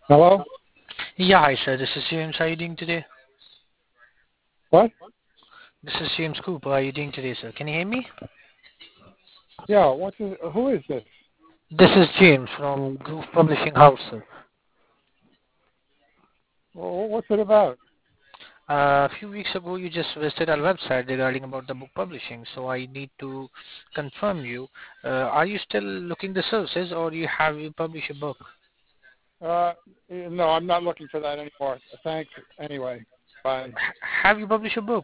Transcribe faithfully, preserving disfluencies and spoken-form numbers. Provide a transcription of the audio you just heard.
Hello? Yeah, hi sir. This is James. How are you doing today? What? This is James Cooper. How are you doing today, sir? Can you hear me? Yeah, what's this, who is this? This is James from Groove Publishing House, sir. Wh- What's it about? Uh, a few weeks ago, you just visited our website regarding about the book publishing. So I need to confirm you. Uh, are you still looking the services, or you have you published a book? Uh, no, I'm not looking for that anymore. Thanks anyway. Bye. H- have you published a book?